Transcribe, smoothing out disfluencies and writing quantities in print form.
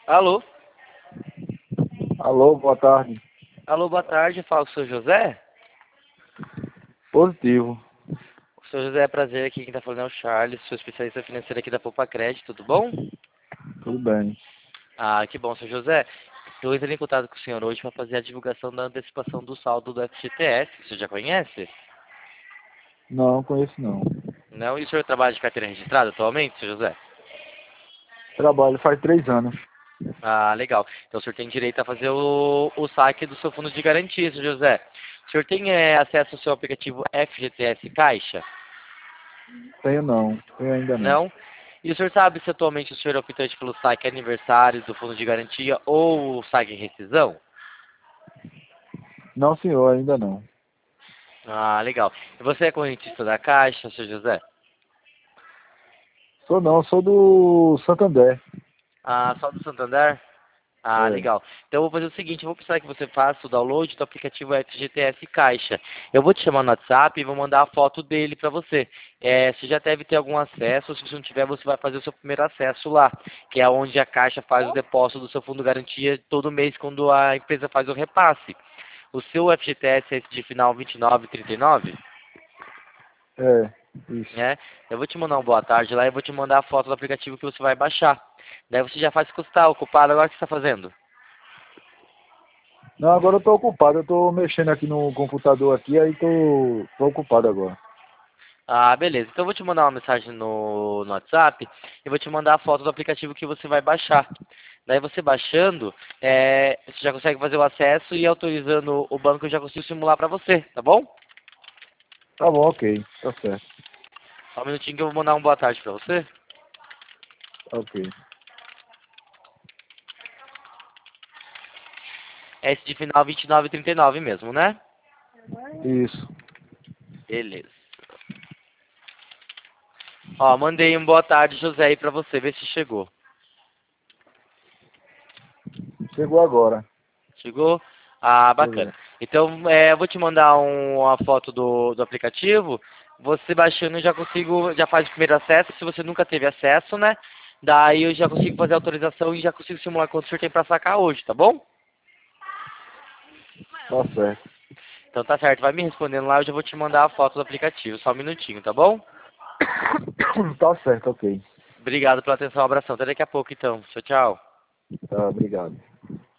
Alô? Alô, boa tarde. Alô, boa tarde. Fala com o senhor José? Positivo. O senhor José, é prazer aqui. Quem tá falando é o Charles, sou especialista financeiro aqui da Poupa Crédito. Tudo bom? Tudo bem. Ah, que bom, senhor José. Eu entrei em contato com o senhor hoje para fazer a divulgação da antecipação do saldo do FGTS. Você já conhece? Não, conheço não. Não? E o senhor trabalha de carteira registrada atualmente, senhor José? Trabalho faz 3 anos. Ah, legal. Então o senhor tem direito a fazer o saque do seu fundo de garantia, senhor José. O senhor tem acesso ao seu aplicativo FGTS Caixa? Tenho não. Tenho ainda não. Não? E o senhor sabe se atualmente o senhor é optante pelo saque aniversário do fundo de garantia ou o saque em rescisão? Não, senhor, ainda não. Ah, legal. E você é correntista da Caixa, senhor José? Sou não, sou do Santander. Ah, só do Santander? Ah, É. legal. Então eu vou fazer o seguinte, eu vou precisar que você faça o download do aplicativo FGTS Caixa. Eu vou te chamar no WhatsApp e vou mandar a foto dele para você. Você já deve ter algum acesso, se você não tiver, você vai fazer o seu primeiro acesso lá, que é onde a Caixa faz o depósito do seu fundo garantia todo mês quando a empresa faz o repasse. O seu FGTS é esse de final 2939, É, isso. né? Eu vou te mandar um boa tarde lá e vou te mandar a foto do aplicativo que você vai baixar. Daí você já faz o que você está ocupado agora, o que você está fazendo? Não, agora eu tô ocupado. Eu tô mexendo aqui no computador aqui, aí tô ocupado agora. Ah, beleza. Então eu vou te mandar uma mensagem no WhatsApp e vou te mandar a foto do aplicativo que você vai baixar. Daí você baixando, você já consegue fazer o acesso e autorizando o banco eu já consigo simular para você, tá bom? Tá bom, ok. Tá certo. Só um minutinho que eu vou mandar uma boa tarde para você. Ok. É esse de final 2939 mesmo, né? Isso. Beleza. Ó, mandei um boa tarde, José, aí pra você, ver se chegou. Chegou agora. Chegou? Ah, bacana. Chegou. Então, eu vou te mandar uma foto do aplicativo. Você baixando, eu já consigo, já faz o primeiro acesso. Se você nunca teve acesso, né? Daí eu já consigo fazer a autorização e já consigo simular quanto o senhor tem pra sacar hoje, tá bom? Tá certo. Então tá certo, vai me respondendo lá, eu já vou te mandar a foto do aplicativo. Só um minutinho, tá bom? Tá certo, ok. Obrigado pela atenção, um abração. Até daqui a pouco, então. Tchau, tchau. Tá, obrigado.